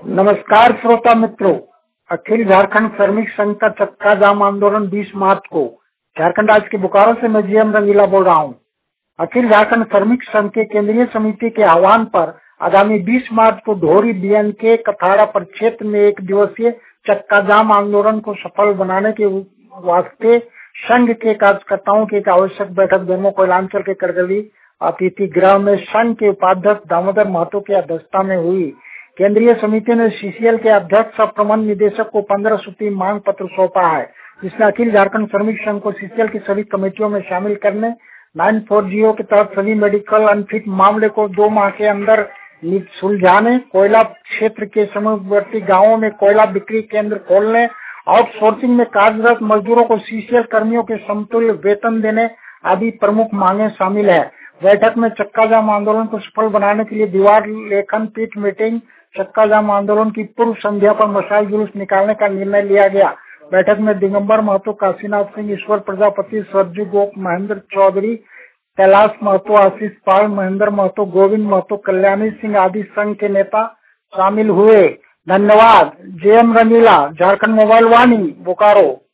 नमस्कार श्रोता मित्रों, अखिल झारखंड श्रमिक संघ का चक्का जाम आंदोलन 20 मार्च को झारखंड राज्य के बोकारो से मैं जीएम रंगीला बोल रहा हूं। अखिल झारखंड श्रमिक संघ के केंद्रीय समिति के आह्वान पर आगामी 20 मार्च को ढोरी बीएनके कथाड़ा परिक्षेत्र में एक दिवसीय चक्का जाम आंदोलन को सफल बनाने के वास्ते संघ के कार्यकर्ताओं की एक आवश्यक बैठक दोनों कोयलांचल के करगली अतिथि गृह में संघ के उपाध्यक्ष दामोदर महतो की अध्यक्षता में हुई। केंद्रीय समिति ने सीसीएल के अध्यक्ष और प्रबंध निदेशक को 15 सूत्री मांग पत्र सौंपा है, जिसमें अखिल झारखंड श्रमिक संघ को सीसीएल की सभी कमेटियों में शामिल करने, 940 के तहत सभी मेडिकल अनफिट मामले को 2 माह के अंदर सुलझाने, कोयला क्षेत्र के समीपवर्ती गांवों में कोयला बिक्री केंद्र खोलने, आउटसोर्सिंग में कार्यरत मजदूरों को सीसीएल कर्मियों के समतुल्य वेतन देने आदि प्रमुख मांगे शामिल है। बैठक में चक्का जाम आंदोलन को सफल बनाने के लिए दीवार लेखन पीठ मीटिंग, चक्का जाम आंदोलन की पूर्व संध्या पर मशाल जुलूस निकालने का निर्णय लिया गया। बैठक में दिगंबर महतो, काशीनाथ सिंह, ईश्वर प्रजापति, सरजू गोप, महेंद्र चौधरी, कैलाश महतो, आशीष पाल, महेंद्र महतो, गोविंद महतो, कल्याणी सिंह आदि संघ के नेता शामिल हुए। धन्यवाद। J M Rangeela, Jharkhand mobile Vani, Bokaro.